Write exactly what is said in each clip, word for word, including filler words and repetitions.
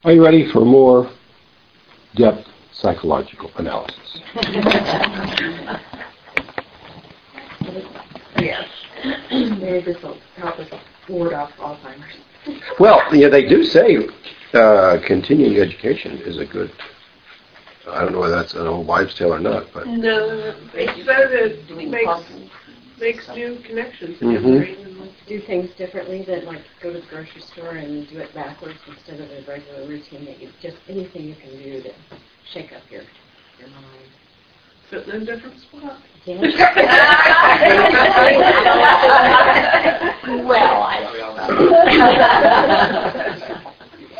Are you ready for more depth psychological analysis? Yes. Maybe this will help us ward off Alzheimer's. Well, yeah, they do say uh, continuing education is a good. I don't know whether that's an old wives' tale or not, but no, they said it makes makes new connections. Mm-hmm. Do things differently than like go to the grocery store and do it backwards instead of a regular routine. That you just anything you can do to shake up your your mind. Sitting in different spots. Yeah. Well, I don't know.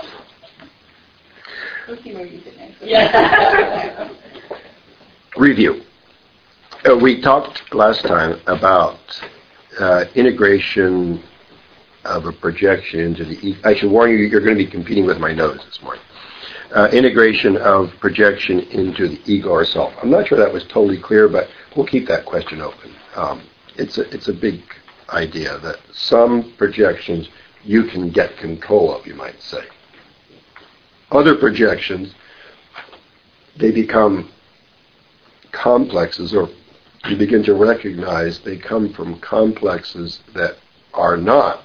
Let's see where you sit next. Yeah. Review. Uh, we talked last time about uh, integration of a projection into the. E- I should warn you, you're going to be competing with my nose this morning. Uh, integration of projection into the ego or self. I'm not sure that was totally clear, but we'll keep that question open. Um, it's a it's a big idea that some projections you can get control of, you might say. Other projections, they become complexes, or you begin to recognize they come from complexes that are not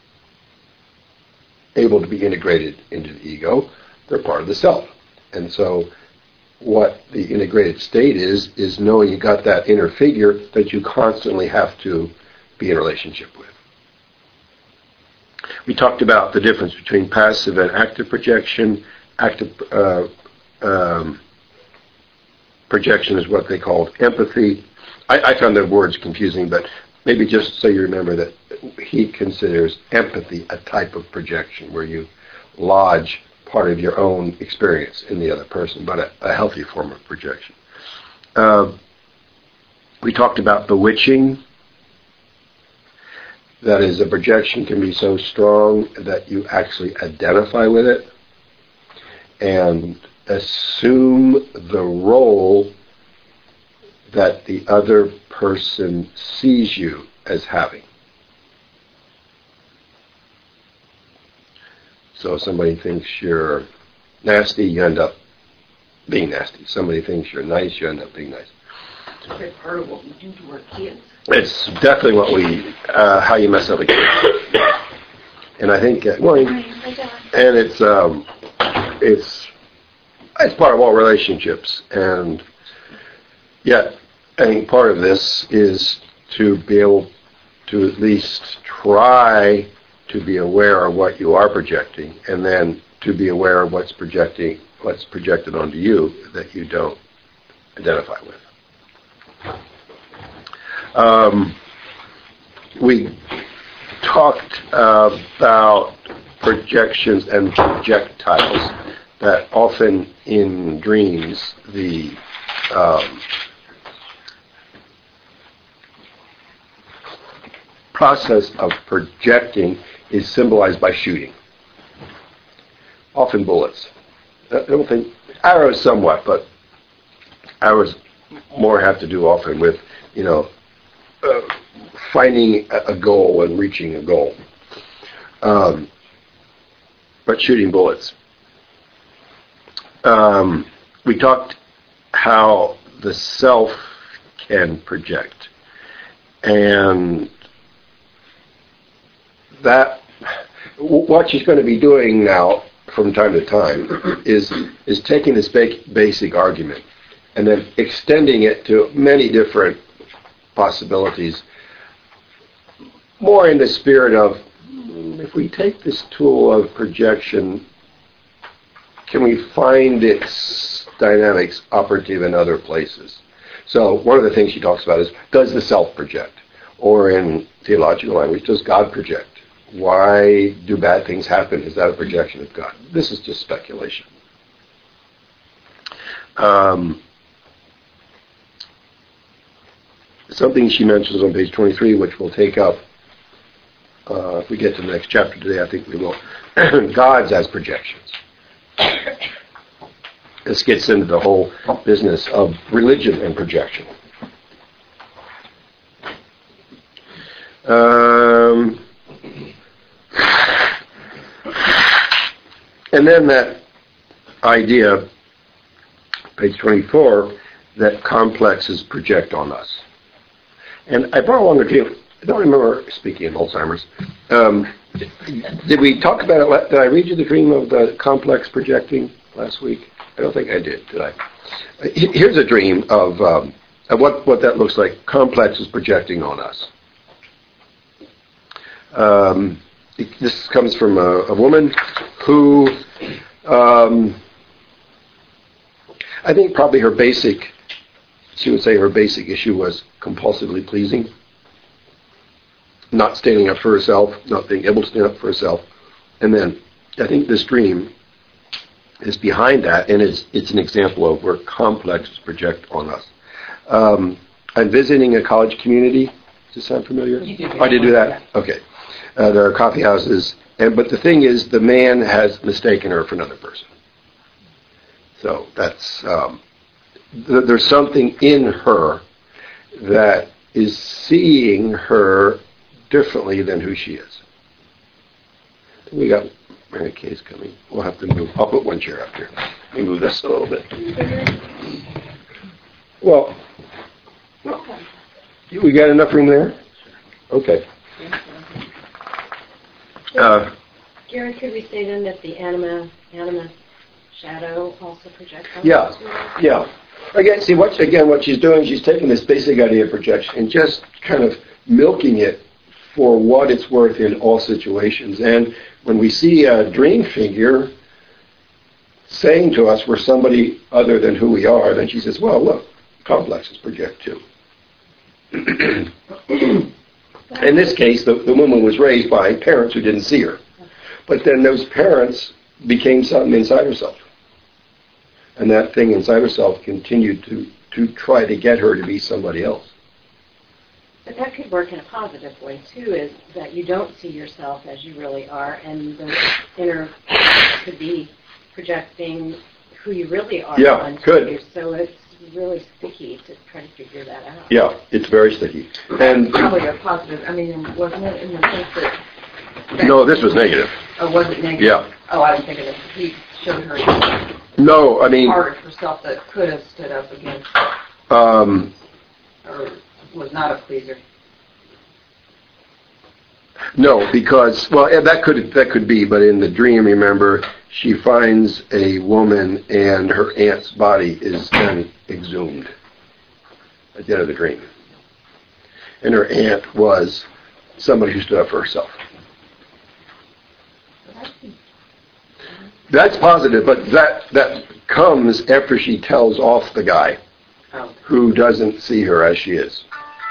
able to be integrated into the ego. They're part of the self. And so what the integrated state is, is knowing you got that inner figure that you constantly have to be in a relationship with. We talked about the difference between passive and active projection. Active uh, um, projection is what they called empathy. I, I found the words confusing, but maybe just so you remember that he considers empathy a type of projection where you lodge part of your own experience in the other person, but a, a healthy form of projection. Uh, we talked about bewitching. That is, a projection can be so strong that you actually identify with it and assume the role that the other person sees you as having. So if somebody thinks you're nasty, you end up being nasty. Somebody thinks you're nice, you end up being nice. It's part of what we do to our kids. It's definitely what we, uh, how you mess up a kid. And I think, uh, well, and it's, um, it's, it's part of all relationships. And yet, I think part of this is to be able to at least try to be aware of what you are projecting, and then to be aware of what's projecting, what's projected onto you that you don't identify with. Um, we talked uh, about projections and projectiles, that often in dreams the um, process of projecting is symbolized by shooting. Often bullets. I don't think arrows somewhat, but arrows more have to do often with, you know, uh, finding a goal and reaching a goal. Um, but shooting bullets. Um, we talked how the self can project. And that, what she's going to be doing now from time to time is is taking this ba- basic argument and then extending it to many different possibilities, more in the spirit of, if we take this tool of projection, can we find its dynamics operative in other places? So one of the things she talks about is, does the self project? Or in theological language, does God project? Why do bad things happen? Is that a projection of God? This is just speculation. Um, something she mentions on page twenty-three, which we'll take up uh, if we get to the next chapter today, I think we will. Gods as projections. This gets into the whole business of religion and projection. Um, and then that idea, page twenty-four, that complexes project on us. And I brought along a dream. I don't remember, speaking of Alzheimer's, um, did we talk about it? Did I read you the dream of the complex projecting last week? I don't think I did, did I? Here's a dream of, um, of what, what that looks like. Complex is projecting on us. Um, this comes from a, a woman who, um, I think probably her basic, she would say her basic issue was compulsively pleasing. Not standing up for herself, not being able to stand up for herself. And then I think this dream is behind that, and it's, it's an example of where complexes project on us. Um, I'm visiting a college community. Does this sound familiar? You did. Oh, I did do that? Okay. Uh, there are coffee houses, and but the thing is, the man has mistaken her for another person. So that's, um, th- there's something in her that is seeing her differently than who she is. We got Mary Kay's coming. We'll have to move. I'll put one chair up here. Let me move this a little bit. Well, we got enough room there? Okay. Uh, Gary, could we say then that the anima, anima shadow also projects on yeah, us? yeah. Again, see, what, again, what she's doing, she's taking this basic idea of projection and just kind of milking it for what it's worth in all situations. And when we see a dream figure saying to us we're somebody other than who we are, then she says, well, look, complexes project too. In this case, the, the woman was raised by parents who didn't see her. But then those parents became something inside herself. And that thing inside herself continued to, to try to get her to be somebody else. But that could work in a positive way, too, is that you don't see yourself as you really are, and the inner could be projecting who you really are Yeah, onto could. you. So it's really sticky to try to figure that out. Yeah, it's very sticky. And Probably a positive. I mean, wasn't it in the sense that... that no, this was negative. Oh, was it negative? Yeah. Oh, I didn't think of it. He showed her No, I mean, part of herself that could have stood up against, um, or was not a pleaser. no, because, well, yeah, that could that could be, but in the dream, remember, she finds a woman and her aunt's body is then exhumed at the end of the dream. And her aunt was somebody who stood up for herself. That's positive, but that that comes after she tells off the guy Oh. who doesn't see her as she is.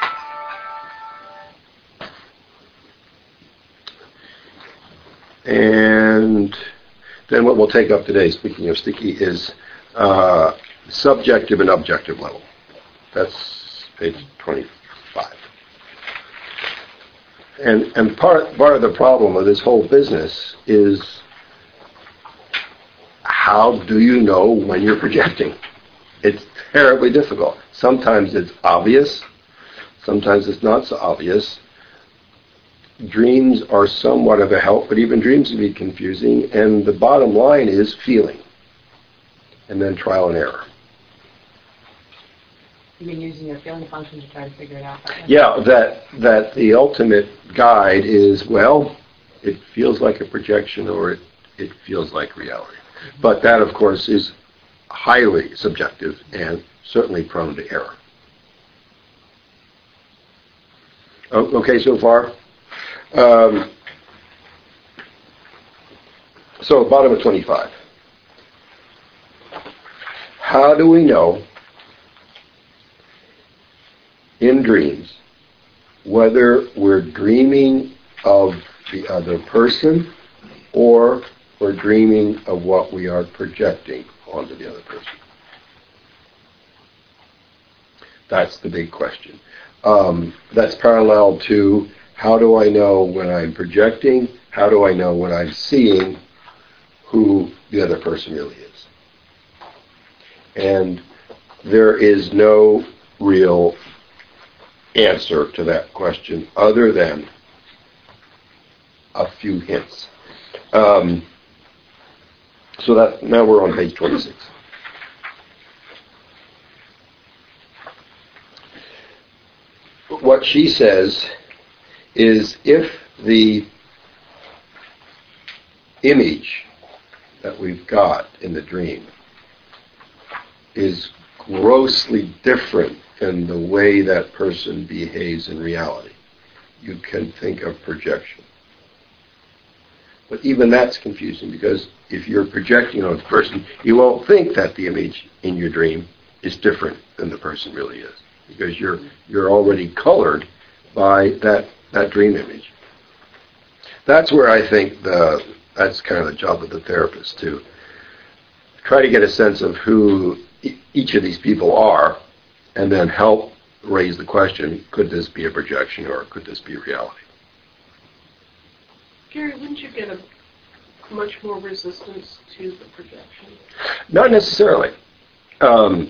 And then what we'll take up today, speaking of sticky, is uh, subjective and objective level. That's page twenty-five. And and part part of the problem of this whole business is, how do you know when you're projecting? It's terribly difficult. Sometimes it's obvious. Sometimes it's not so obvious. Dreams are somewhat of a help, but even dreams can be confusing. And the bottom line is feeling. And then trial and error. You mean using your feeling function to try to figure it out? Yeah, that that the ultimate guide is, well, it feels like a projection or it, it feels like reality. But that, of course, is highly subjective and certainly prone to error. Oh, okay, so far? Um, so, bottom of twenty-five. How do we know in dreams whether we're dreaming of the other person or we're dreaming of what we are projecting onto the other person? That's the big question. Um, that's parallel to, how do I know when I'm projecting? How do I know when I'm seeing who the other person really is? And there is no real answer to that question other than a few hints. Um, So that now we're on page twenty-six. What she says is if the image that we've got in the dream is grossly different than the way that person behaves in reality, you can think of projection. But even that's confusing, because if you're projecting on a person, you won't think that the image in your dream is different than the person really is, because you're you're already colored by that, that dream image. That's where I think the that's kind of the job of the therapist, to try to get a sense of who e- each of these people are, and then help raise the question, could this be a projection or could this be reality? Gary, wouldn't you get a much more resistance to the projection? Not necessarily. Um,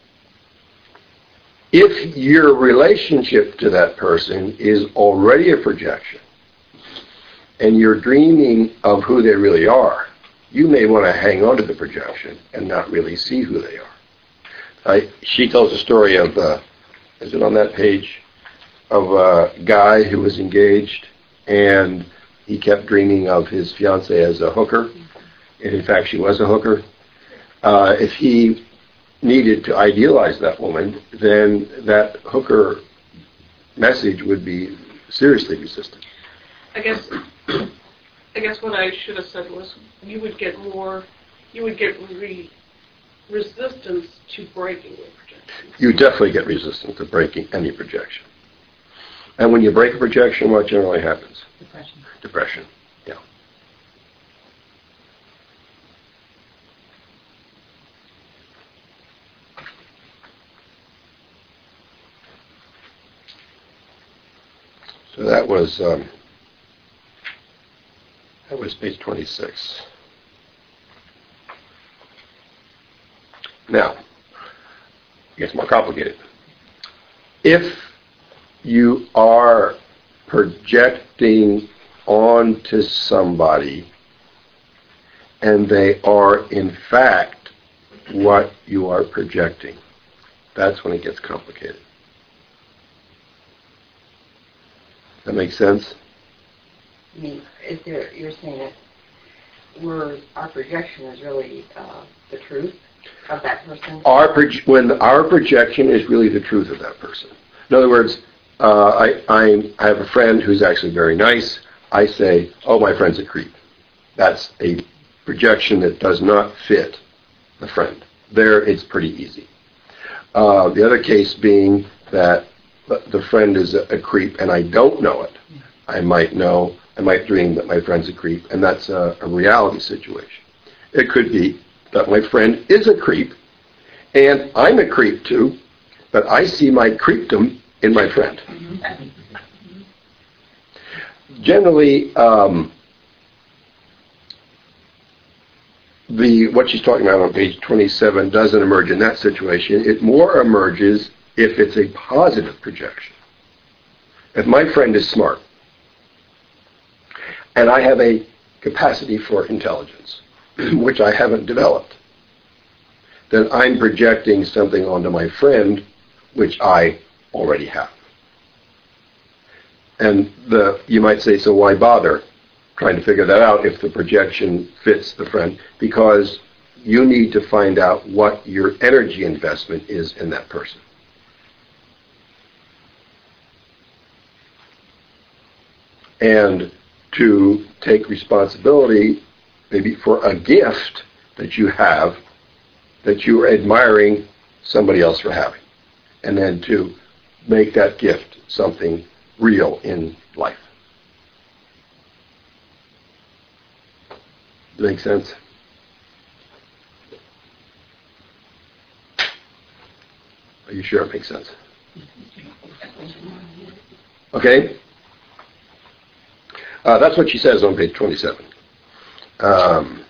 if your relationship to that person is already a projection, and you're dreaming of who they really are, you may want to hang on to the projection and not really see who they are. I, she tells a story of, uh, is it on that page, of a guy who was engaged, and he kept dreaming of his fiancée as a hooker, and in fact she was a hooker. Uh, if he needed to idealize that woman, then that hooker message would be seriously resistant. I guess I guess what I should have said was you would get more, you would get re, resistance to breaking the projection. You definitely get resistance to breaking any projection. And when you break a projection, what generally happens? Depression. Depression, yeah. So that was um, that was page twenty-six. Now, it gets more complicated. If you are projecting onto somebody and they are in fact what you are projecting, that's when it gets complicated. That makes sense? I mean, is there, you're saying that we're, our projection is really uh, the truth of that person? Our proj- when our projection is really the truth of that person. In other words, uh, I, I, I have a friend who's actually very nice. I say, oh, my friend's a creep. That's a projection that does not fit the friend. There, it's pretty easy. Uh, the other case being that the friend is a, a creep and I don't know it. I might know, I might dream that my friend's a creep, and that's a, a reality situation. It could be that my friend is a creep and I'm a creep too, but I see my creepdom in my friend. Generally, um, the what she's talking about on page twenty-seven doesn't emerge in that situation. It more emerges if it's a positive projection. If my friend is smart, and I have a capacity for intelligence, which I haven't developed, then I'm projecting something onto my friend which I already have. And the you might say, so why bother trying to figure that out if the projection fits the friend? Because you need to find out what your energy investment is in that person. And to take responsibility maybe for a gift that you have that you are admiring somebody else for having. And then to make that gift something real in life. Does that make sense? Are you sure it makes sense? Okay? Uh, that's what she says on page twenty-seven. Um,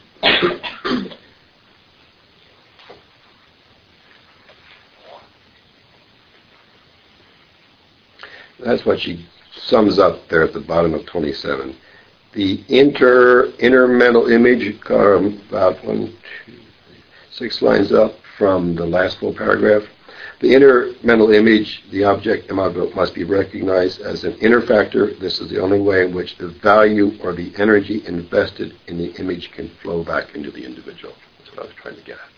that's what she sums up there at the bottom of twenty-seven. the inter inner mental image, um, about one, two, three, six lines up from the last full paragraph. The inner mental image, the object must be recognized as an inner factor. This is the only way in which the value or the energy invested in the image can flow back into the individual. That's what I was trying to get at.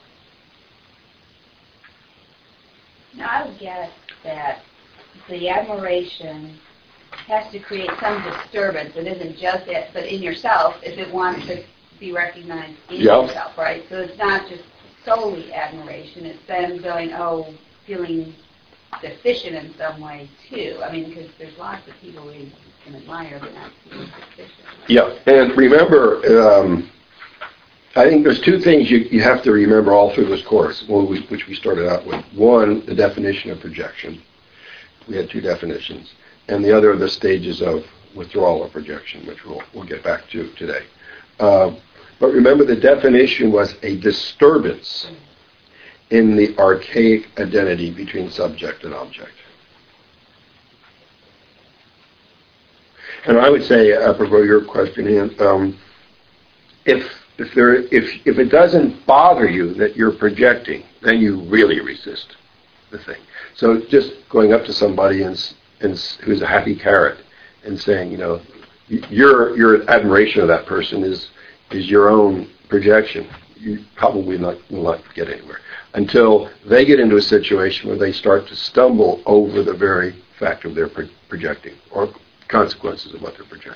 Now, I would guess that the admiration has to create some disturbance. It isn't just it, but in yourself, if it wants to be recognized in Yep. yourself, right? So it's not just solely admiration. It's them going, oh, feeling deficient in some way, too. I mean, because there's lots of people we can admire, but not feeling deficient. Yeah, and remember, um, I think there's two things you, you have to remember all through this course, well, we, which we started out with. One, the definition of projection. We had two definitions. And the other, the stages of withdrawal or projection, which we'll, we'll get back to today. Uh, but remember, the definition was a disturbance in the archaic identity between subject and object. And I would say, apropos your question, Ian, um, if if there if if it doesn't bother you that you're projecting, then you really resist the thing. So just going up to somebody and, and who's a happy carrot and saying, you know, your your admiration of that person is is your own projection. You probably not will not get anywhere until they get into a situation where they start to stumble over the very fact of their pro- projecting or consequences of what they're projecting.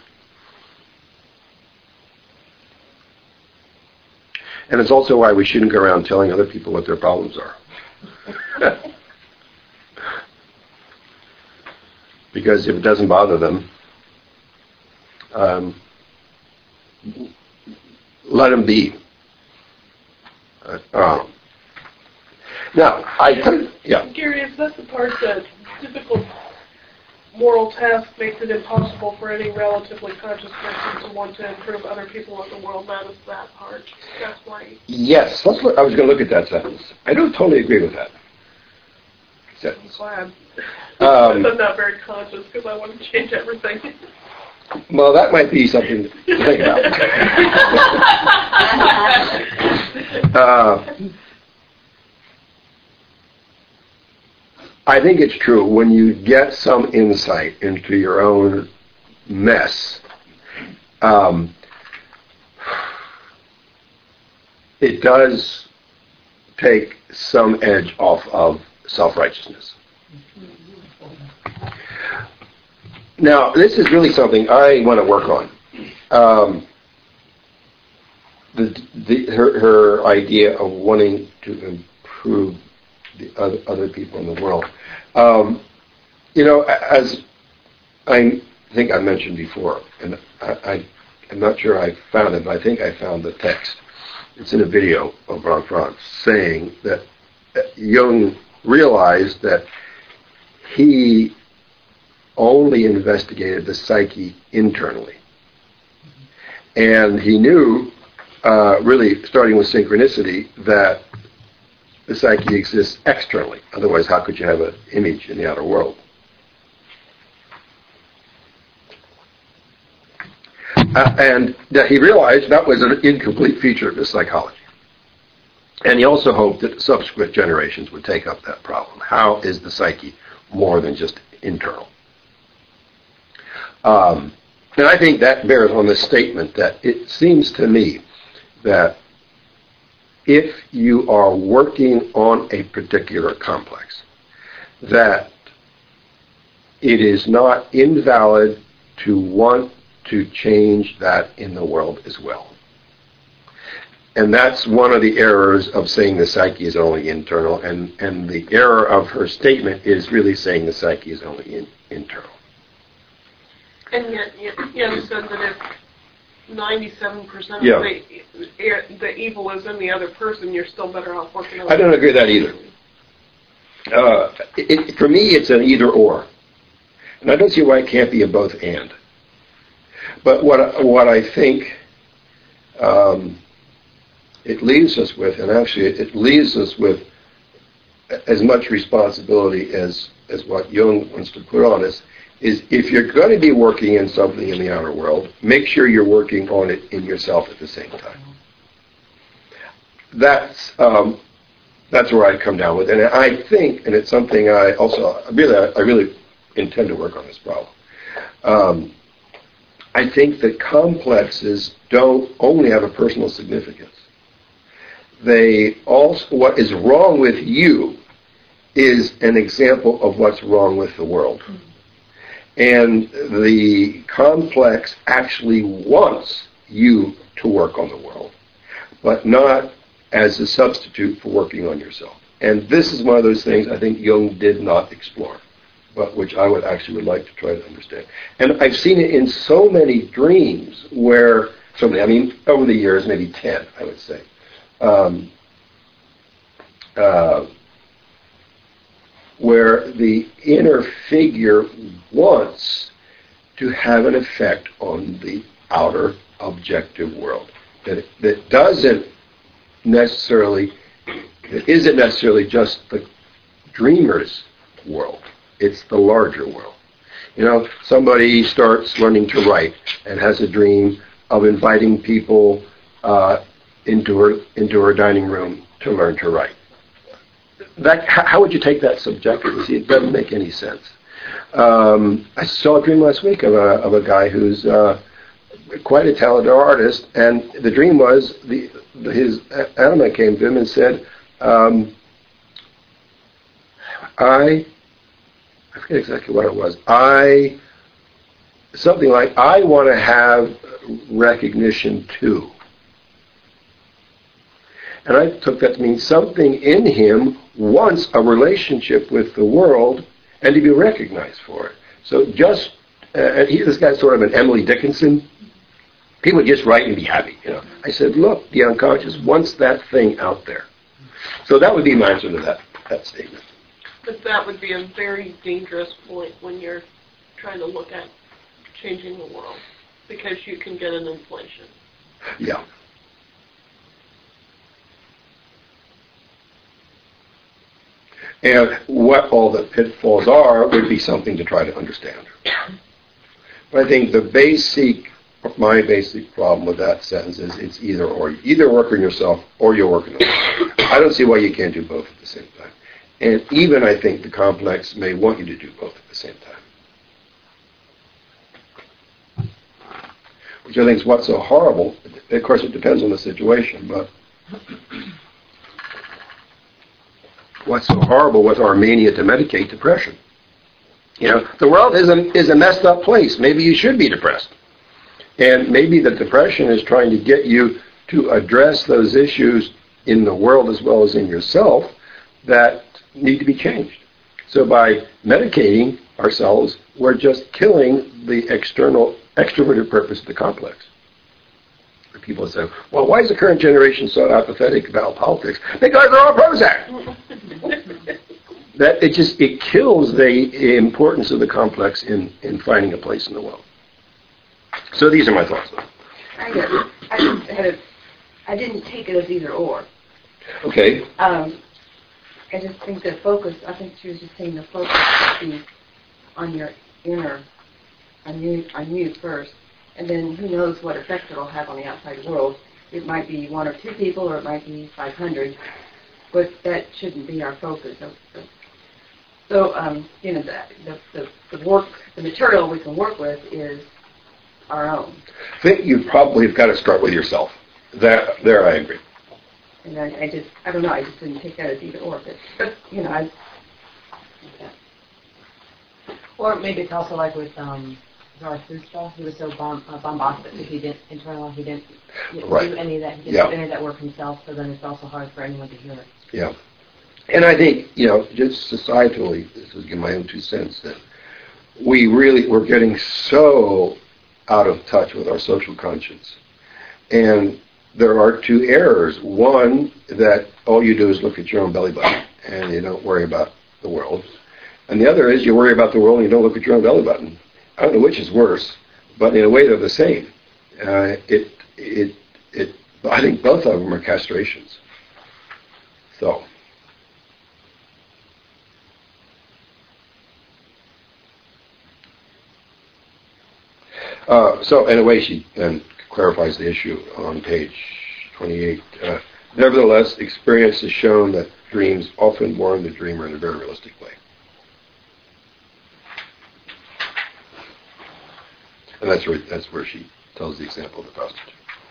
And it's also why we shouldn't go around telling other people what their problems are. Because if it doesn't bother them, um, let them be. Uh, um, now, I think, yeah. Gary, is that the part that difficult moral task makes it impossible for any relatively conscious person to want to improve other people in the world? That is that part. That's why. Yes, let's look, I was going to look at that sentence. I don't totally agree with that sentence. I'm glad. Um, I'm not very conscious because I want to change everything. Well, that might be something to think about. uh, I think it's true when you get some insight into your own mess, um, it does take some edge off of self-righteousness. Now, this is really something I want to work on. Um, the, the, her, her idea of wanting to improve the other, other people in the world. Um, you know, as I think I mentioned before, and I, I, I'm not sure I found it, but I think I found the text. It's in a video over on France saying that Jung realized that he only investigated the psyche internally. And he knew, uh, really starting with synchronicity, that the psyche exists externally. Otherwise, how could you have an image in the outer world? Uh, and that he realized that was an incomplete feature of his psychology. And he also hoped that subsequent generations would take up that problem. How is the psyche more than just internal? Um, and I think that bears on the statement that it seems to me that if you are working on a particular complex, that it is not invalid to want to change that in the world as well. And that's one of the errors of saying the psyche is only internal, and, and the error of her statement is really saying the psyche is only in, internal. And yet, Yen said that if ninety-seven percent Yeah. of the, the evil is in the other person, you're still better off working on it. I don't agree with that either. Uh, it, for me, it's an either or. And I don't see why it can't be a both and. But what, what I think um, it leaves us with, and actually it, it leaves us with as much responsibility as, as what Jung wants to put on us, is if you're going to be working in something in the outer world, make sure you're working on it in yourself at the same time. That's um, that's where I come down with it. And I think, and it's something I also, really, I really intend to work on this problem. Um, I think that complexes don't only have a personal significance. They also, what is wrong with you is an example of what's wrong with the world. And the complex actually wants you to work on the world, but not as a substitute for working on yourself. And this is one of those things I think Jung did not explore, but which I would actually would like to try to understand. And I've seen it in so many dreams where, so many, I mean, over the years, maybe ten, I would say. Um, uh, where the inner figure wants to have an effect on the outer objective world. That, that doesn't necessarily, it isn't necessarily just the dreamer's world. It's the larger world. You know, somebody starts learning to write and has a dream of inviting people uh, into her into her dining room to learn to write. That, how would you take that subjectively? See, it doesn't make any sense. Um, I saw a dream last week of a of a guy who's uh, quite a talented artist, and the dream was the his anima came to him and said, um, "I I forget exactly what it was. I something like I want to have recognition too." And I took that to mean something in him wants a relationship with the world and to be recognized for it. So just, uh, he, this guy's sort of an Emily Dickinson. He would just write and be happy. You know. I said, look, the unconscious wants that thing out there. So that would be my answer to that, that statement. But that would be a very dangerous point when you're trying to look at changing the world, because you can get an inflation. Yeah. And what all the pitfalls are would be something to try to understand. But I think the basic, my basic problem with that sentence is it's either or. You either work on yourself or you're working on yourself. I don't see why you can't do both at the same time. And even I think the complex may want you to do both at the same time. Which I think is what's so horrible. Of course, it depends on the situation, but what's so horrible with our mania to medicate depression. You know, the world is a, is a messed up place. Maybe you should be depressed. And maybe the depression is trying to get you to address those issues in the world as well as in yourself that need to be changed. So by medicating ourselves, we're just killing the external, extroverted purpose of the complex. People say, well, why is the current generation so apathetic about politics? Because they're all Prozac. That it just it kills the importance of the complex in, in finding a place in the world. So these are my thoughts. I, did, I, just had a, I didn't take it as either or. Okay. Um, I just think the focus, I think she was just saying the focus should be on your inner, on you, on you first. And then who knows what effect it'll have on the outside world. It might be one or two people, or it might be five hundred, but that shouldn't be our focus. So, so um, you know, the, the, the work, the material we can work with is our own. I think you probably have got to start with yourself. That, there I agree. And I, I just, I don't know, I just didn't take that as either or, but, but you know, I... Yeah. Or maybe it's also like with... Um, Zarathustra, he was so bomb, uh, bombastic that he didn't internal, he didn't you know, right. do any of that, he didn't yeah. do any of that work himself, so then it's also hard for anyone to hear it. Yeah. And I think, you know, just societally, this is my own two cents, that we really, we're getting so out of touch with our social conscience. And there are two errors. One, that all you do is look at your own belly button, and you don't worry about the world. And the other is you worry about the world and you don't look at your own belly button. I don't know which is worse, but in a way they're the same. Uh, it, it, it. I think both of them are castrations. So. Uh, so, in a way, she then clarifies the issue on page twenty-eight. Uh, Nevertheless, experience has shown that dreams often warn the dreamer in a very realistic way. And that's where, that's where she tells the example of the prostitute.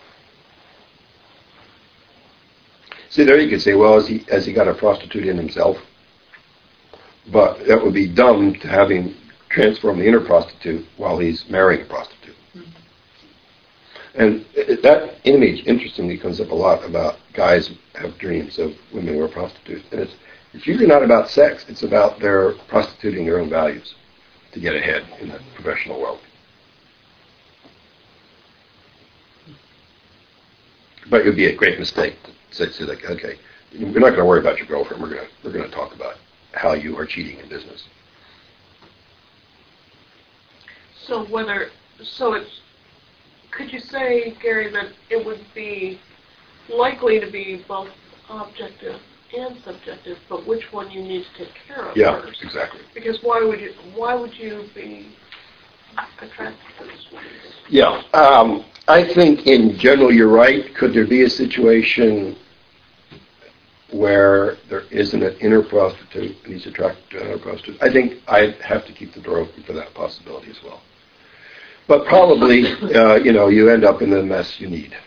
See, there you could say, well, has he, has he got a prostitute in himself? But that would be dumb to have him transform the inner prostitute while he's marrying a prostitute. Mm-hmm. And it, that image, interestingly, comes up a lot about guys who have dreams of women who are prostitutes. And it's, it's usually not about sex. It's about their prostituting their own values to get ahead in the professional world. But it would be a great mistake to say, say like, okay, we're not going to worry about your girlfriend. We're going to we're going to talk about how you are cheating in business. So whether so it's could you say, Gary, that it would be likely to be both objective and subjective, but which one you need to take care of yeah, first? Yeah, exactly. Because why would you why would you be attracted to this woman? Yeah, um, I think in general you're right. Could there be a situation where there isn't an inner prostitute and he's attracted to another prostitute? I think I'd have to keep the door open for that possibility as well. But probably, uh, you know, you end up in the mess you need.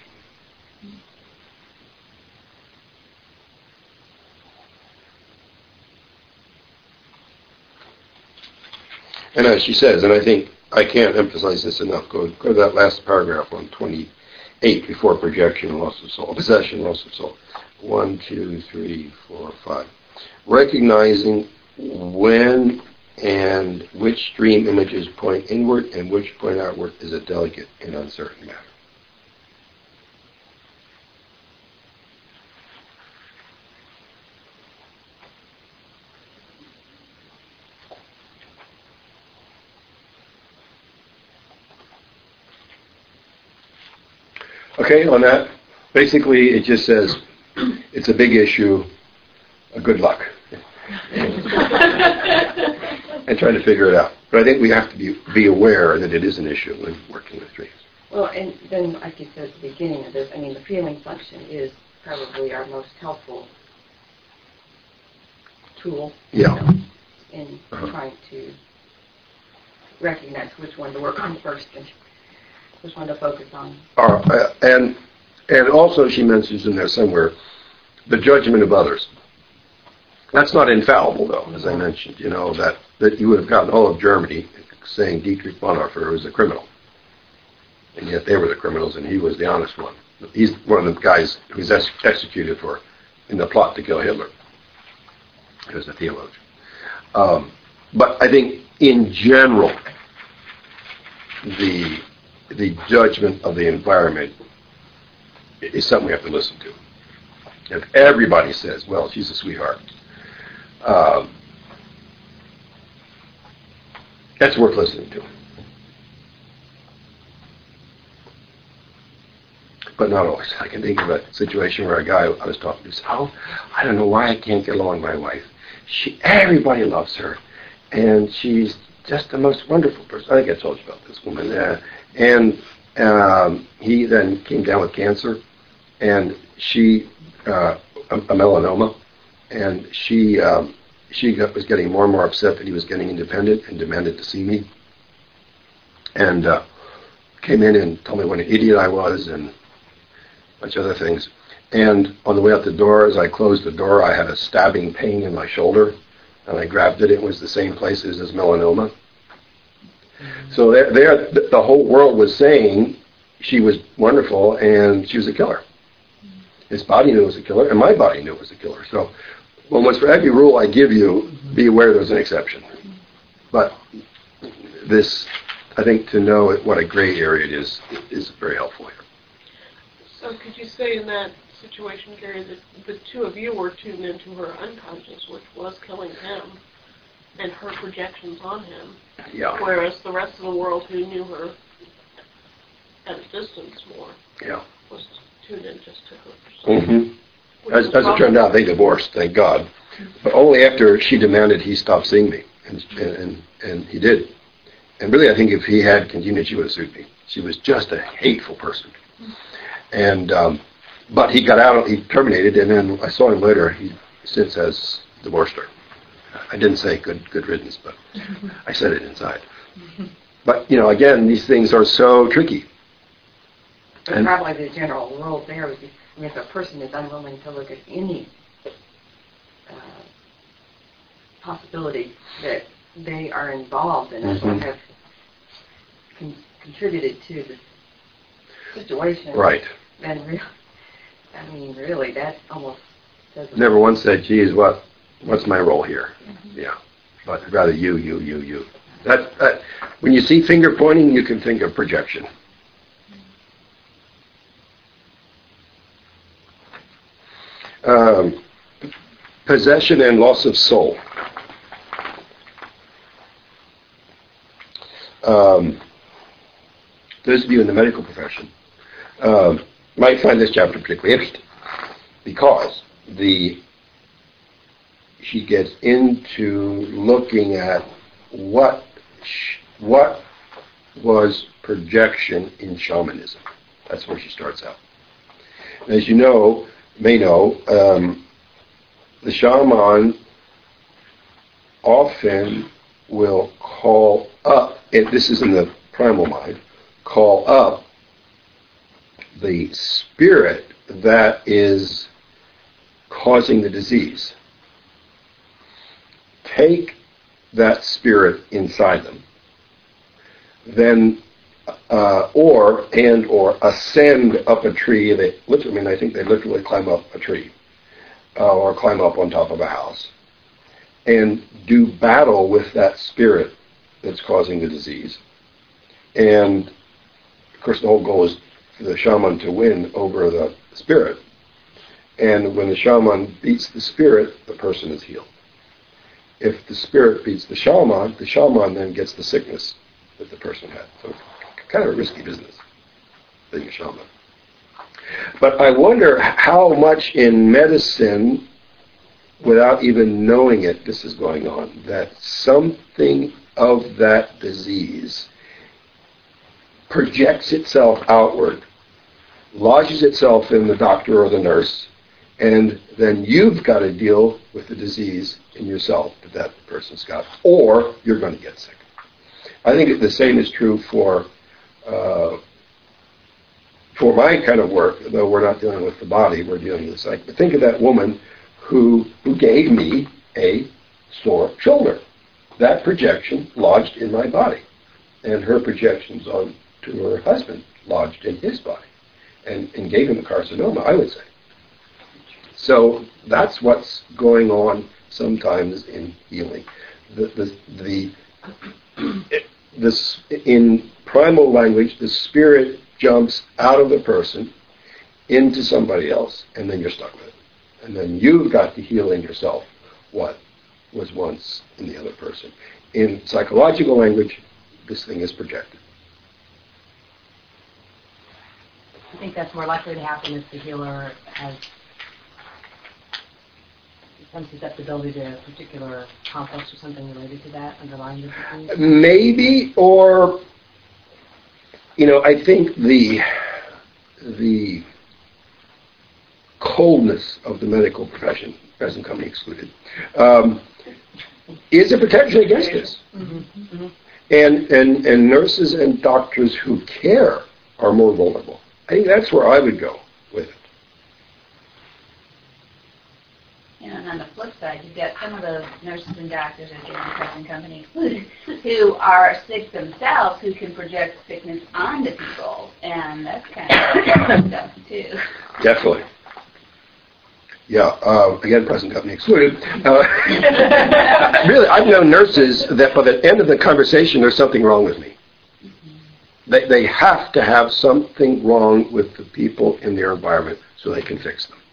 And as she says, and I think I can't emphasize this enough, go, go to that last paragraph on twenty-eight, before projection, loss of soul, possession, loss of soul. One, two, three, four, five. Recognizing when and which dream images point inward and which point outward is a delicate and uncertain matter. Okay, on that, basically it just says it's a big issue, uh, good luck. And try to figure it out. But I think we have to be, be aware that it is an issue when working with dreams. Well, and then, like you said at the beginning of this, I mean, the feeling function is probably our most helpful tool Yeah. you know, in Uh-huh. trying to recognize which one to work on first and which one to focus on. Uh, and and also she mentions in there somewhere the judgment of others. That's not infallible, though, as I mentioned. You know that, that you would have gotten all of Germany saying Dietrich Bonhoeffer was a criminal, and yet they were the criminals, and he was the honest one. He's one of the guys who was ex- executed for in the plot to kill Hitler. He was a theologian. Um, but I think, in general, the the judgment of the environment is something we have to listen to. If everybody says, "Well, she's a sweetheart," Um, that's worth listening to. But not always. I can think of a situation where a guy I was talking to said, "Oh, I don't know why I can't get along with my wife. She, everybody loves her, and she's just the most wonderful person." I think I told you about this woman. Uh, and um, he then came down with cancer, and she, uh, a, a melanoma, and she um, she got, was getting more and more upset that he was getting independent and demanded to see me. And uh, came in and told me what an idiot I was and a bunch of other things. And on the way out the door, as I closed the door, I had a stabbing pain in my shoulder. And I grabbed it. It was the same place as his melanoma. Mm-hmm. So there, there, the whole world was saying she was wonderful and she was a killer. Mm-hmm. His body knew it was a killer, and my body knew it was a killer. So, well, once for every rule I give you, be aware there's an exception. But this, I think, to know what a gray area it is, is very helpful here. So could you say in that situation, Gary, that the two of you were tuned into her unconscious, which was killing him, and her projections on him, Yeah. whereas the rest of the world who knew her at a distance more Yeah. was tuned in just to her. Mm-hmm. As, as it turned out, they divorced, thank God. But only after she demanded he stop seeing me, and and and he did. And really, I think if he had continued, she would have sued me. She was just a hateful person. And um, but he got out, he terminated, and then I saw him later. He since has divorced her. I didn't say good good riddance, but I said it inside. But, you know, again, these things are so tricky. And probably the general rule there would be, I mean, if a person is unwilling to look at any uh, possibility that they are involved in it, Mm-hmm. or have con- contributed to the situation, Right. then really, I mean, really, that almost says... Never once said, geez, what, what's my role here? Mm-hmm. Yeah. But rather you, you, you, you. That, that, when you see finger pointing, you can think of projection. Um, possession and loss of soul. Um, those of you in the medical profession um, might find this chapter particularly interesting because the she gets into looking at what sh- what was projection in shamanism. That's where she starts out. And as you know, may know, um, the shaman often will call up, and this is in the primal mind, call up the spirit that is causing the disease. Take that spirit inside them, then uh, or and or ascend up a tree. They literally, I mean, I think they literally climb up a tree uh, or climb up on top of a house and do battle with that spirit that's causing the disease. And of course, the whole goal is for the shaman to win over the spirit. And when the shaman beats the spirit, the person is healed. If the spirit beats the shaman, the shaman then gets the sickness that the person had. So it's kind of a risky business, being a shaman. But I wonder how much in medicine, without even knowing it, this is going on, that something of that disease projects itself outward, lodges itself in the doctor or the nurse, and then you've got to deal with the disease in yourself that that person's got, or you're going to get sick. I think the same is true for uh, for my kind of work, though we're not dealing with the body, we're dealing with the psyche. But think of that woman who, who gave me a sore shoulder. That projection lodged in my body, and her projections on to her husband lodged in his body, and, and gave him a carcinoma, I would say. So that's what's going on sometimes in healing. The, the, the, it, this, in primal language, the spirit jumps out of the person into somebody else, and then you're stuck with it. And then you've got to heal in yourself what was once in the other person. In psychological language, this thing is projected. I think that's more likely to happen if the healer has some susceptibility to a particular complex or something related to that underlying the disease? Maybe, or, you know, I think the the coldness of the medical profession, present company excluded, um, is a protection against this. Mm-hmm. Mm-hmm. And, and, and nurses and doctors who care are more vulnerable. I think that's where I would go with it. You know, and on the flip side, you've got some of the nurses and doctors, again, present company included, who are sick themselves, who can project sickness onto people, and that's kind of stuff too. Definitely. Yeah, uh, again, present company excluded. Uh, really, I've known nurses that by the end of the conversation, there's something wrong with me. They, they have to have something wrong with the people in their environment so they can fix them.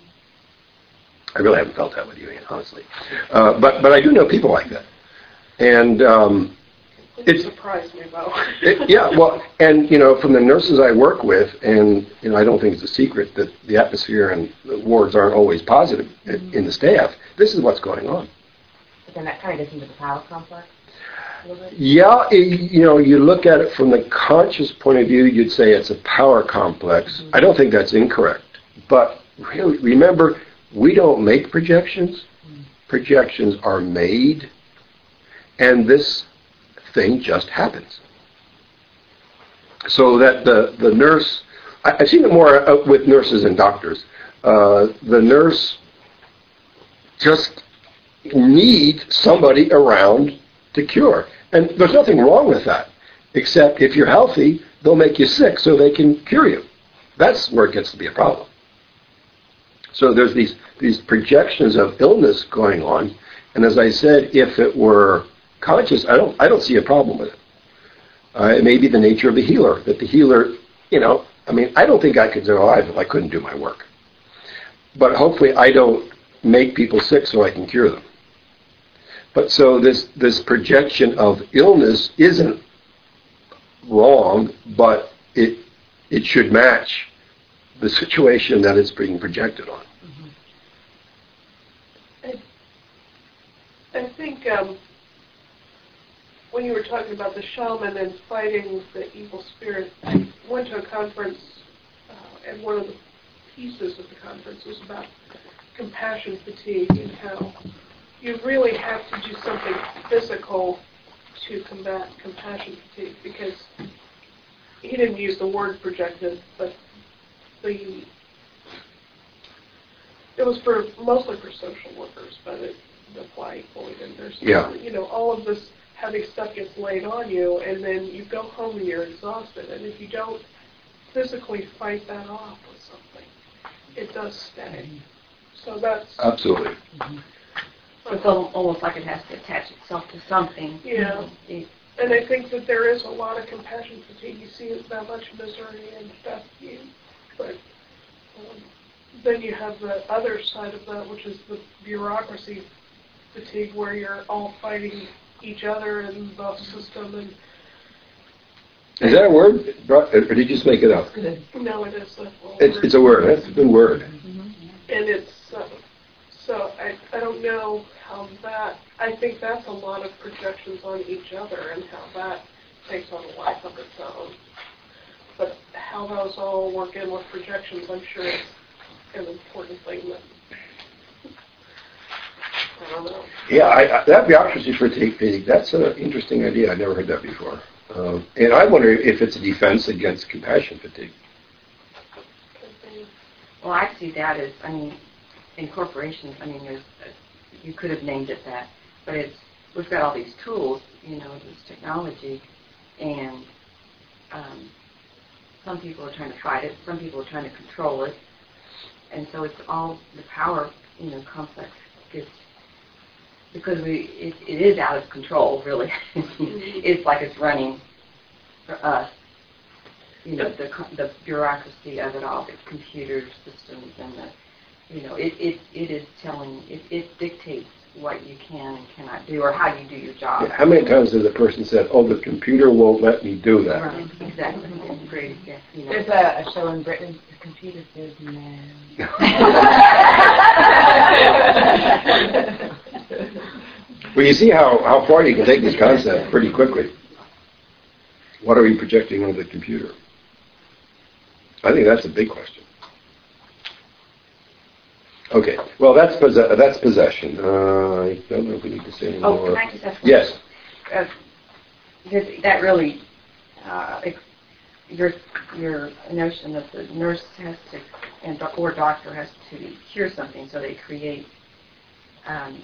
I really haven't felt that with you, Ian, honestly. Uh, but but I do know people like that. And um, It surprised me, though. it, yeah, well, and, you know, from the nurses I work with, and, you know, I don't think it's a secret that the atmosphere and the wards aren't always positive mm-hmm. in the staff, this is what's going on. But then that kind of gets into the power complex? Yeah, it, you know, you look at it from the conscious point of view, you'd say it's a power complex. I don't think that's incorrect. But really, remember, we don't make projections. Projections are made, and this thing just happens. So that the, the nurse, I, I've seen it more uh, with nurses and doctors. Uh, the nurse just need somebody around to cure. And there's nothing wrong with that, except if you're healthy, they'll make you sick so they can cure you. That's where it gets to be a problem. So there's these, these projections of illness going on, and as I said, if it were conscious, I don't, I don't see a problem with it. Uh, it may be the nature of the healer, that the healer, you know, I mean, I don't think I could survive if I couldn't do my work. But hopefully I don't make people sick so I can cure them. But so this, this projection of illness isn't wrong, but it, it should match the situation that it's being projected on. I think um, when you were talking about the shaman and fighting the evil spirit, I went to a conference, uh, and one of the pieces of the conference was about compassion fatigue and how you really have to do something physical to combat compassion fatigue, because he didn't use the word projected, but the it was for mostly for social workers, but it apply equally to nurses. Yeah. You know, all of this heavy stuff gets laid on you, and then you go home and you're exhausted, and if you don't physically fight that off with something, it does stay. So that's Absolutely. So it's al- almost like it has to attach itself to something. Yeah. It- And I think that there is a lot of compassion fatigue. You see that much misery and death, you, but um, then you have the other side of that, which is the bureaucracy fatigue, where you're all fighting each other and the system. And Is that a word? Or did you just make it up? no, it is. A It's, it's a word. That's a good word. and it's uh, so I I don't know how that. I think that's a lot of projections on each other and how that takes on a life of its own. But how those all work in with projections, I'm sure is an important thing that I don't know. Yeah, I, I, that bureaucracy fatigue, that's an interesting idea. I've never heard that before. Um, and I wonder if it's a defense against compassion fatigue. Well, I see that as, I mean, in corporations, I mean, there's, uh, you could have named it that, but it's, we've got all these tools, you know, this technology, and um, some people are trying to fight it, some people are trying to control it, and so it's all, the power, you know, complex gets, because we, it, it is out of control, really. It's like it's running for us. You know, the the bureaucracy of it all, the computer systems, and the, you know, it, it, it is telling, it, it dictates what you can and cannot do, or how you do your job. Yeah, how many times has a person said, "Oh, the computer won't let me do that"? Right, exactly. It's great. Yeah, you know. There's a, a show in Britain, the computer says no. Well, you see how, how far you can take this concept pretty quickly. What are we projecting onto the computer? I think that's a big question. Okay, well, that's posse- that's possession. Uh, I don't know if we need to say any Oh, more. can I just ask one? Yes. Uh, because that really, uh, ex- your your notion that the nurse has to, and doc- or doctor has to cure something, so they create um,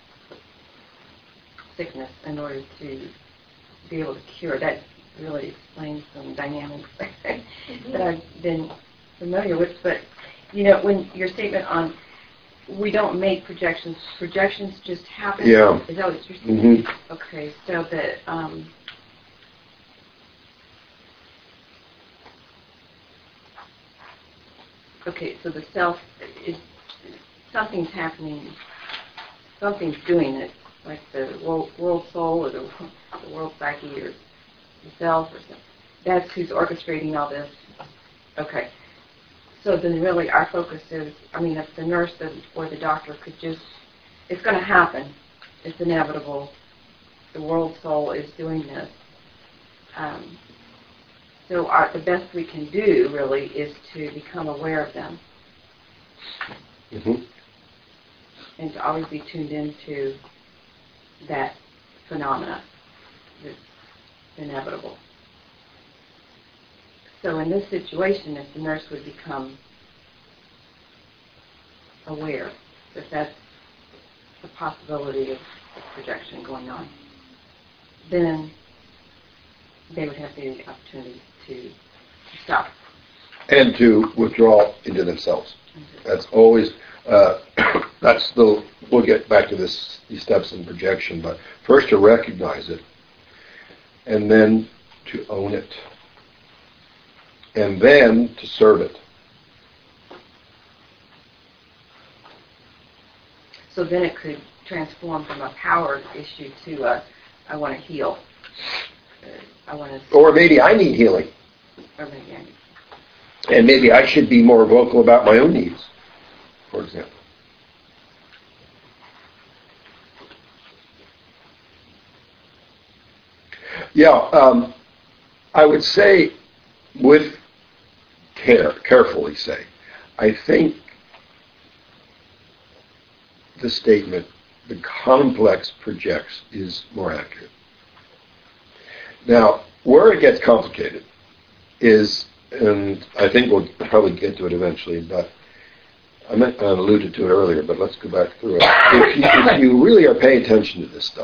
sickness in order to be able to cure. That really explains some dynamics that I've been familiar with. But, you know, when your statement on we don't make projections, projections just happen. Yeah. Is that what you're saying? Mm-hmm. Okay, so that, um, okay, so the self, is something's happening, something's doing it, like the world, world soul or the, the world psyche or the self or something. That's who's orchestrating all this. Okay. So then really our focus is, I mean, if the nurse or the doctor could just, it's going to happen. It's inevitable. the world soul is doing this. Um, so our, the best we can do, really, is to become aware of them. Mm-hmm. And to always be tuned into that phenomena that's inevitable. So in this situation, if the nurse would become aware that that's a possibility of projection going on, then they would have the opportunity to stop. And to withdraw into themselves. That's always, uh, that's the, we'll get back to this, these steps in projection, but first to recognize it, and then to own it, and then to serve it. So then it could transform from a power issue to a, I want to heal. Uh, I want to... Or maybe I need healing. Or maybe I need... And maybe I should be more vocal about my own needs, for example. Yeah, um, I would say, with care, carefully say, I think the statement, the complex projects, is more accurate. Now, where it gets complicated is, and I think we'll probably get to it eventually, but I meant, I alluded to it earlier, but let's go back through it. If you, if you really are paying attention to this stuff,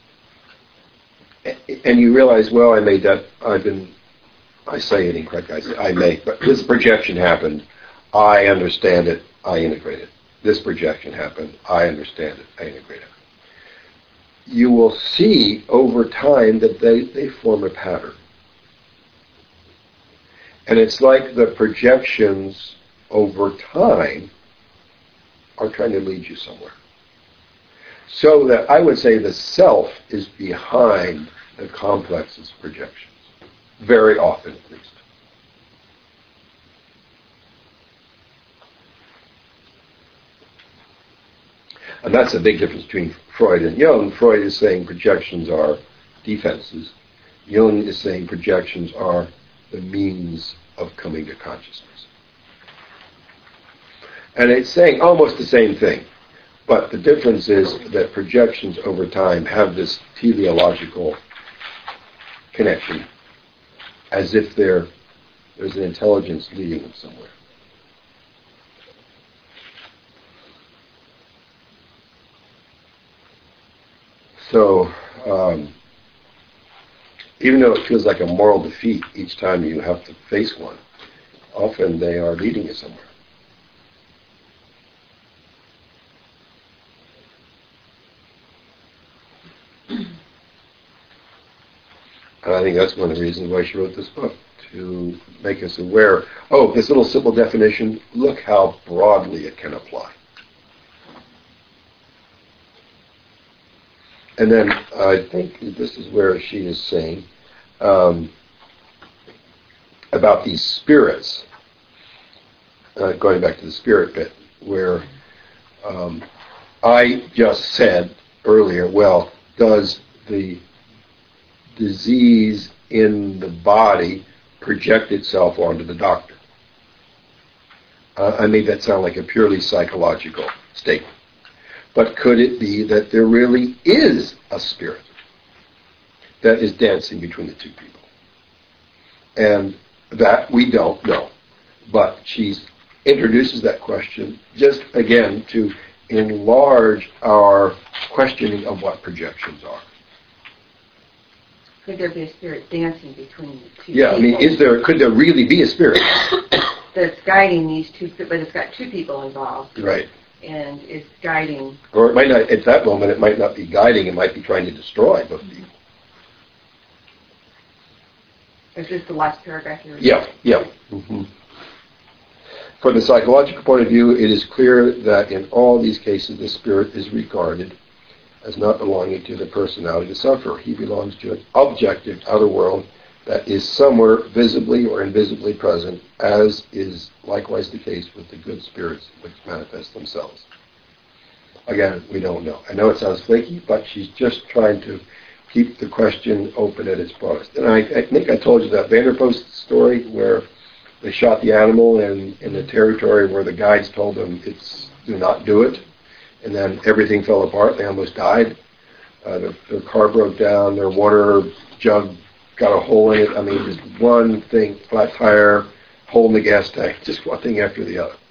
and you realize, well, I made that, I've been, I say it incorrectly, I say, I make, but this projection happened, I understand it, I integrate it. This projection happened, I understand it, I integrate it. You will see over time that they, they form a pattern. And it's like the projections over time are trying to lead you somewhere. So that I would say the self is behind the complex's projections. Very often, at least. And that's a big difference between Freud and Jung. Freud is saying projections are defenses. Jung is saying projections are the means of coming to consciousness. And it's saying almost the same thing. But the difference is that projections over time have this teleological connection, as if there, there's an intelligence leading them somewhere. So, um, even though it feels like a moral defeat each time you have to face one, often they are leading you somewhere. And I think that's one of the reasons why she wrote this book, to make us aware, oh, this little simple definition, look how broadly it can apply. And then I think this is where she is saying um, about these spirits, uh, going back to the spirit bit, where um, I just said earlier, well, does the disease in the body project itself onto the doctor? Uh, I made that sound like a purely psychological statement. But could it be that there really is a spirit that is dancing between the two people? And that we don't know. But she introduces that question just, again, to enlarge our questioning of what projections are. Could there be a spirit dancing between the two Yeah, people? I mean, is there, could there really be a spirit? That's guiding these two, but it's got two people involved. Right. And it's guiding. Or it might not, at that moment, it might not be guiding, it might be trying to destroy both people. Is this the last paragraph you're Yeah, yeah. Mm-hmm. From the psychological point of view, it is clear that in all these cases, the spirit is regarded as not belonging to the personality of the sufferer. He belongs to an objective outer world that is somewhere visibly or invisibly present, as is likewise the case with the good spirits which manifest themselves. Again, we don't know. I know it sounds flaky, but she's just trying to keep the question open at its broadest. And I, I think I told you that Vanderpost story where they shot the animal in, in the territory where the guides told them, it's do not do it. And then everything fell apart. They almost died. Uh, their, their car broke down. Their water jug got a hole in it. I mean, just one thing, flat tire, hole in the gas tank, just one thing after the other.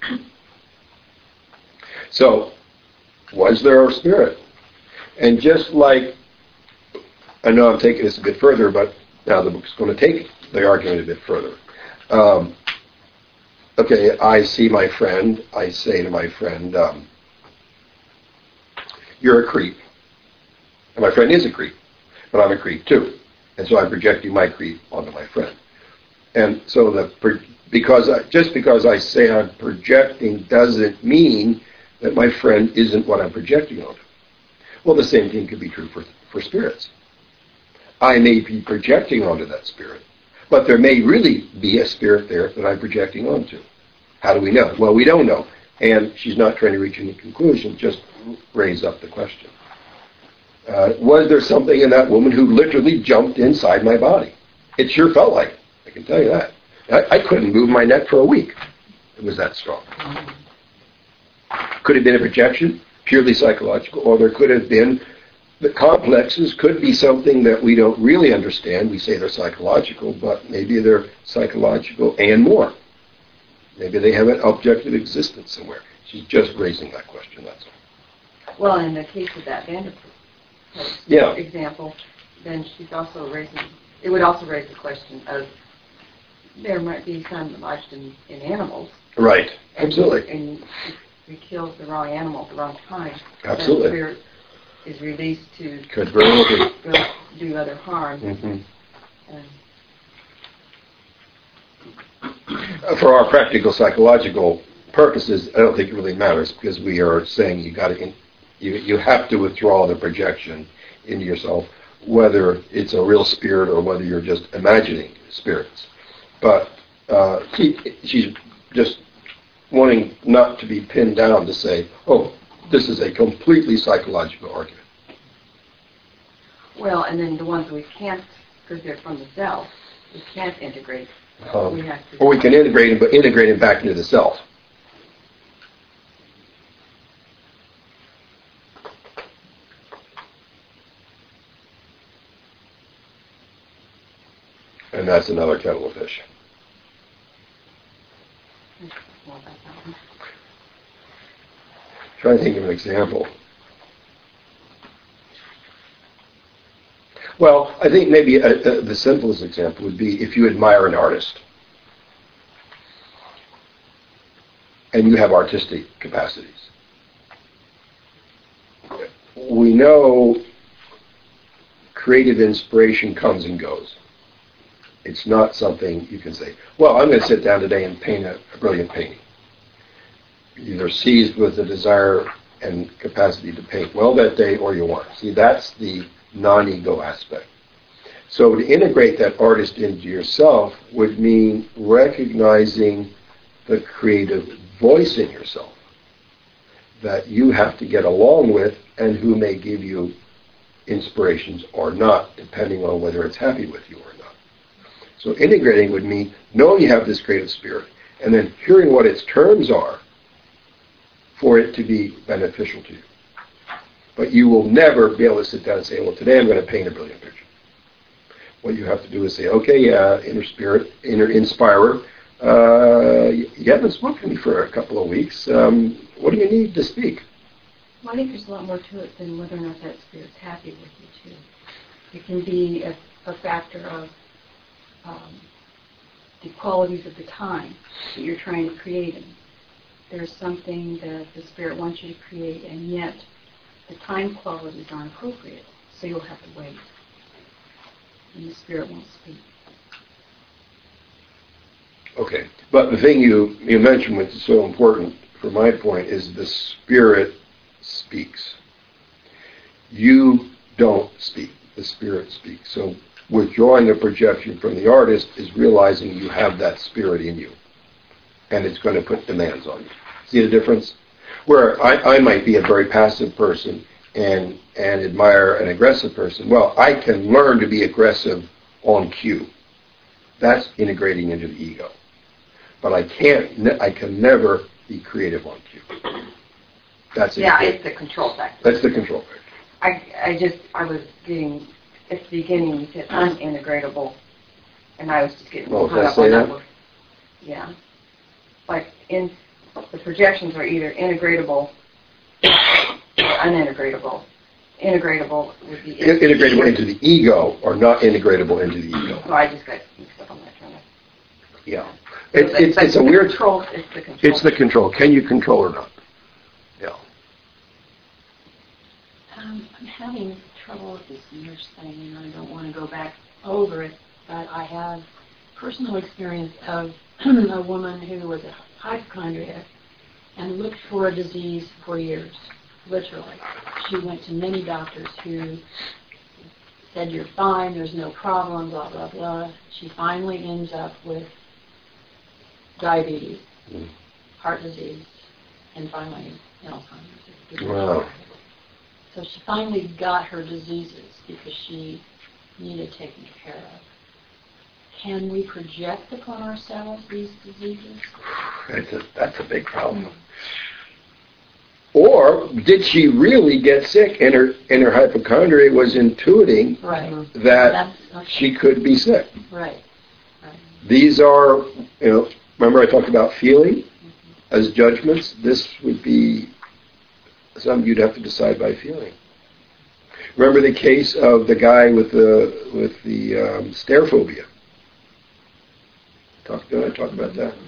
So, was there a spirit? And just like, I know I'm taking this a bit further, but now the book's going to take the argument a bit further. Um, okay, I see my friend, I say to my friend, um, you're a creep. And my friend is a creep, but I'm a creep too. And so I'm projecting my creep onto my friend. And so the because I, just because I say I'm projecting doesn't mean that my friend isn't what I'm projecting onto. Well, the same thing could be true for, for spirits. I may be projecting onto that spirit, but there may really be a spirit there that I'm projecting onto. How do we know? Well, we don't know. And she's not trying to reach any conclusion, just raise up the question. Uh, was there something in that woman who literally jumped inside my body? It sure felt like it. I can tell you that. I, I couldn't move my neck for a week. It was that strong. Could have been a projection, purely psychological, or there could have been, the complexes could be something that we don't really understand. We say they're psychological, but maybe they're psychological and more. Maybe they have an objective existence somewhere. She's just raising that question, that's all. Well, in the case of that Vanderpool yeah. example, then she's also raising, it would also raise the question of there might be some lodged in, in animals. Right, and absolutely. We, and if we kill the wrong animal at the wrong time, absolutely. the spirit is released to Could very well go do other harm. Mm-hmm. And for our practical psychological purposes, I don't think it really matters because we are saying you got to, you you have to withdraw the projection into yourself, whether it's a real spirit or whether you're just imagining spirits. But uh, she, she's just wanting not to be pinned down to say, oh, this is a completely psychological argument. Well, and then the ones we can't, because they're from the self, we can't integrate. Um, we have to or we can integrate them, but integrate them back into the self. And that's another kettle of fish. Try to think of an example. Well, I think maybe a, a, the simplest example would be if you admire an artist and you have artistic capacities. We know creative inspiration comes and goes. It's not something you can say, well, I'm going to sit down today and paint a, a brilliant painting. You're seized with the desire and capacity to paint well that day, or you want. See, that's the non-ego aspect. So to integrate that artist into yourself would mean recognizing the creative voice in yourself that you have to get along with and who may give you inspirations or not, depending on whether it's happy with you or not. So integrating would mean knowing you have this creative spirit and then hearing what its terms are for it to be beneficial to you. But you will never be able to sit down and say, well, today I'm going to paint a brilliant picture. What you have to do is say, okay, yeah, inner spirit, inner inspirer, uh, you haven't spoken to me for a couple of weeks. Um, what do you need to speak? Well, I think there's a lot more to it than whether or not that spirit's happy with you, too. It can be a, a factor of um, the qualities of the time that you're trying to create in. There's something that the spirit wants you to create, and yet the time qualities aren't appropriate, so you'll have to wait. And the spirit won't speak. Okay, but the thing you, you mentioned, which is so important for my point, is the spirit speaks. You don't speak. The spirit speaks. So withdrawing the projection from the artist is realizing you have that spirit in you, and it's going to put demands on you. See the difference? Where I, I might be a very passive person, and and admire an aggressive person. Well, I can learn to be aggressive on cue. That's integrating into the ego. But I can't. Ne- I can never be creative on cue. That's Yeah, it. it's the control factor. That's the control factor. I, I just, I was getting, at the beginning you said unintegratable, and I was just getting Oh, hung did I up say on that that? word. Yeah. Like, in, the projections are either integratable or unintegratable. Integratable would be... In- integratable into the ego or not integratable into the ego. So I just got mixed up on that term. Yeah. So It, the- it's, but it's a the weird... Control, it's the control. It's the control. Can you control or not? Yeah. Um, I'm having trouble with this nurse thing, and I don't want to go back over it, but I have personal experience of a woman who was a hypochondriac and looked for a disease for years, literally. She went to many doctors who said, you're fine, there's no problem, blah, blah, blah. She finally ends up with diabetes, Mm. heart disease, and finally Alzheimer's. Wow. So she finally got her diseases because she needed taken care of. Can we project upon ourselves these diseases? That's a, that's a big problem. Or did she really get sick and her, and her hypochondria was intuiting Right. that That's, okay. she could be sick? Right. Right. These are, you know, remember I talked about feeling as judgments? This would be something you'd have to decide by feeling. Remember the case of the guy with the with the um, stair phobia? Talk, did I talk about that?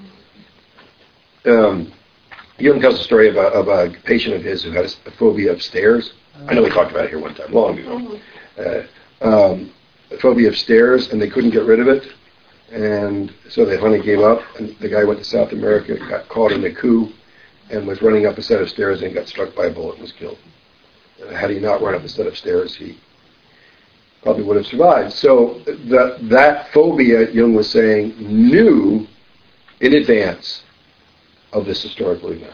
Um, Jung tells a story of a, of a patient of his who had a phobia of stairs. I know we talked about it here one time, long ago. Uh, um, a phobia of stairs, and they couldn't get rid of it. And so they finally gave up, and the guy went to South America, got caught in a coup, and was running up a set of stairs and got struck by a bullet and was killed. Uh, had he not run up a set of stairs, he probably would have survived. So the, that phobia, Jung was saying, knew in advance of this historical event.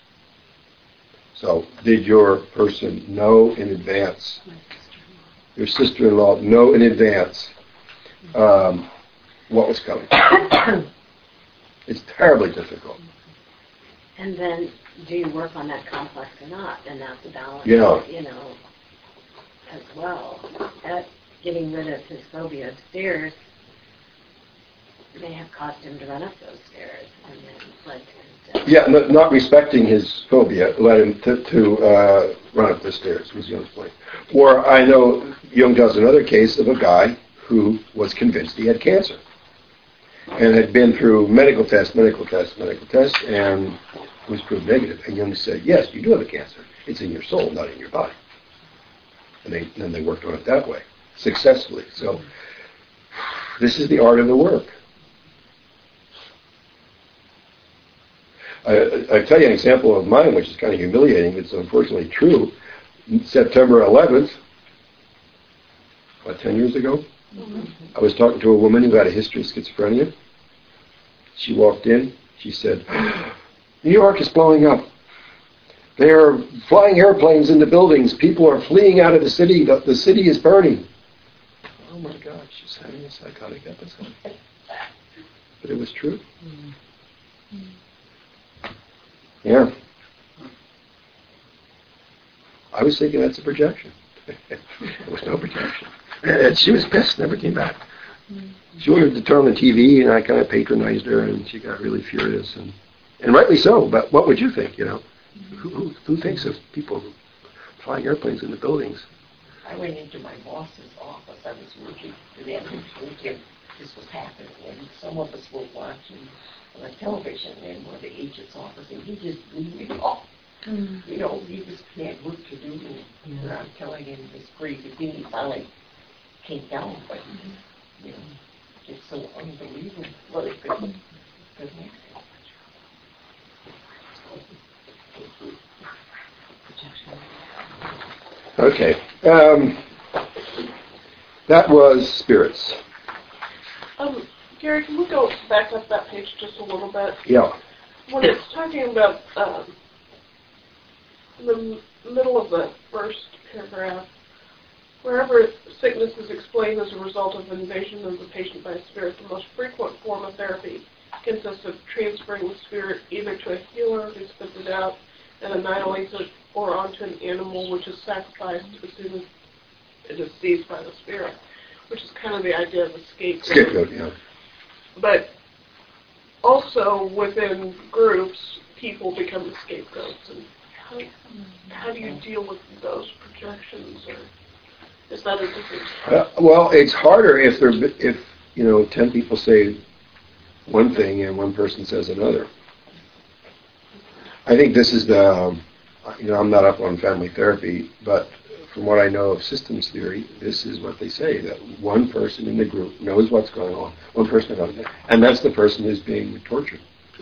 So did your person know in advance, your sister-in-law know in advance um, what was coming? It's terribly difficult. And then, do you work on that complex or not? And that's a balance, Yeah. you know, as well. At getting rid of his phobia of stairs may have caused him to run up those stairs and then led to his death. Yeah, n- not respecting his phobia led him to, to uh, run up the stairs, was Jung's point. Or I know Jung does another case of a guy who was convinced he had cancer and had been through medical tests, medical tests, medical tests, and was proved negative. And Jung said, yes, you do have a cancer. It's in your soul, not in your body. And they, then they worked on it that way, successfully. So this is the art of the work. I, I tell you an example of mine, which is kind of humiliating. It's unfortunately true. September eleventh, what, ten years ago, mm-hmm. I was talking to a woman who had a history of schizophrenia. She walked in. She said, New York is blowing up. They are flying airplanes into buildings. People are fleeing out of the city. The, the city is burning. Oh my God, she's having a psychotic episode. But it was true. Mm-hmm. Yeah. I was thinking that's a projection. There was no projection. And she was pissed, never came back. She wanted to turn on the T V, and I kind of patronized her, and she got really furious, and, and rightly so. But what would you think, you know? Who, who, who thinks of people flying airplanes into buildings? I went into my boss's office. I was working for them and told him this was happening, and some of us were watching on television, and one of the agent's office, and he just blew me off. Mm-hmm. You know, he just had work to do, and yeah. I'm telling him this crazy thing. He finally came down, but, mm-hmm. you know, it's so unbelievable what it could, could make. Okay. Um, that was spirits. Um, Gary, can we go back up that page just a little bit? Yeah. When it's talking about um, in the m- middle of the first paragraph, wherever sickness is explained as a result of invasion of the patient by a spirit, the most frequent form of therapy consists of transferring the spirit either to a healer who spits it out and annihilates it, or onto an animal which is sacrificed as soon as it is seized by the spirit, which is kind of the idea of a scapegoat. Scapegoat, yeah. But also within groups, people become the scapegoats. And how, how do you deal with those projections? Or is that a different? Uh, well, it's harder if there if you know ten people say one thing and one person says another. I think this is the um, you know I'm not up on family therapy, but from what I know of systems theory, this is what they say, that one person in the group knows what's going on, one person knows, and that's the person who's being tortured.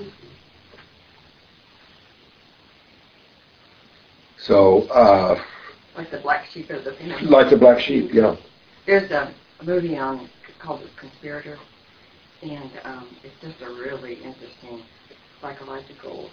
So, uh, Like the black sheep of the family. like the black sheep, yeah. There's a, a movie on called The Conspirator, and um, it's just a really interesting psychological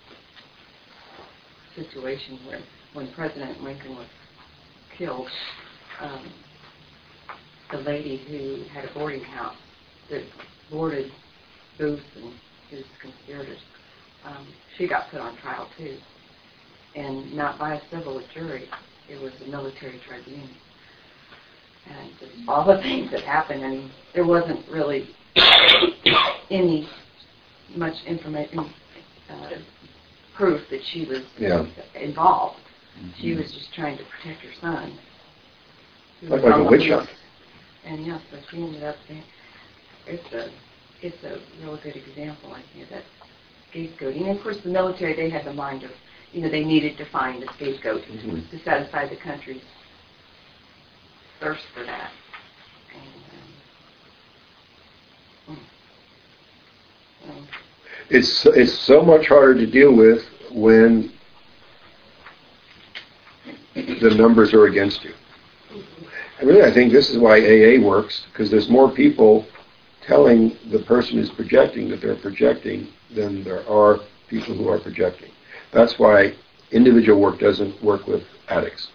situation where when President Lincoln was killed, um, the lady who had a boarding house that boarded Booth and his conspirators, um, she got put on trial too, and not by a civil jury. It was a military tribunal. And just all the things that happened, I mean, there wasn't really any much information, uh, proof that she was Yeah. involved. Mm-hmm. She was just trying to protect her son. who Like, was like on a the witch loose. hunt. And yes, but she ended up saying, it's a, it's a real good example, I think, of that scapegoating. And of course, the military, they had the mind of, you know, they needed to find a scapegoat Mm-hmm. to satisfy the country's thirst for that. And, um, mm, um, It's it's so much harder to deal with when the numbers are against you. And really, I think this is why A A works, because there's more people telling the person who's projecting that they're projecting than there are people who are projecting. That's why individual work doesn't work with addicts.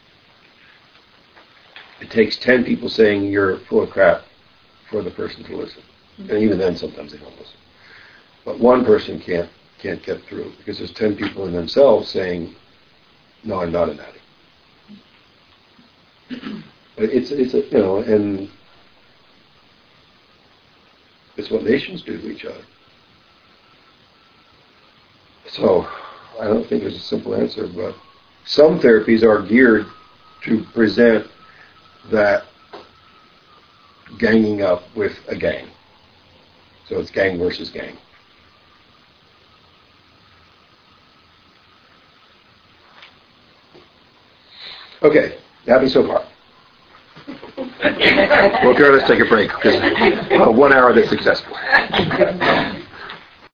It takes ten people saying you're full of crap for the person to listen. And even then, sometimes they don't listen. But one person can't can't get through because there's ten people in themselves saying, "No, I'm not an addict." But it's it's a, you know, and it's what nations do to each other. So I don't think there's a simple answer, but some therapies are geared to present that ganging up with a gang. So it's gang versus gang. Okay, happy so far? Well, Karen, let's take a break because uh, one hour that's successful.